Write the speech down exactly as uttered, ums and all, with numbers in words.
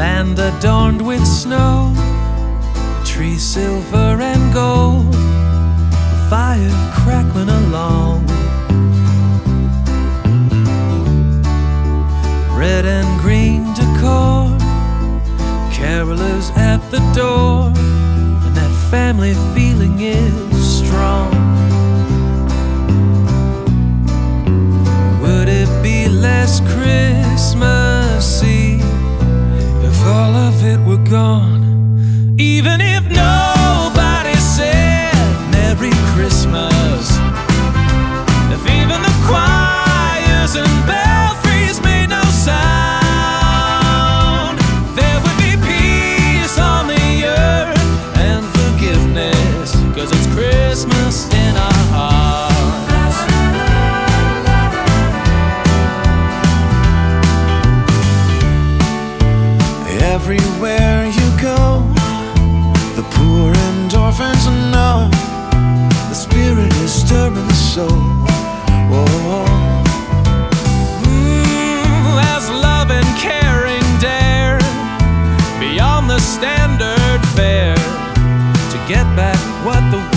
land adorned with snow, trees silver and gold, fire crackling along. Red and green decor, carolers at the door, and that family feeling is strong. Would it be less Christmassy if all of it were gone? Even if nobody said Merry Christmas, if even the choirs and belfries made no sound, there would be peace on the earth and forgiveness, 'cause it's Christmas in our hearts. Everywhere you go, the poor and orphans know the Spirit is stirring the soul. Whoa. Mm, as love and caring dare beyond the standard fare to get back what the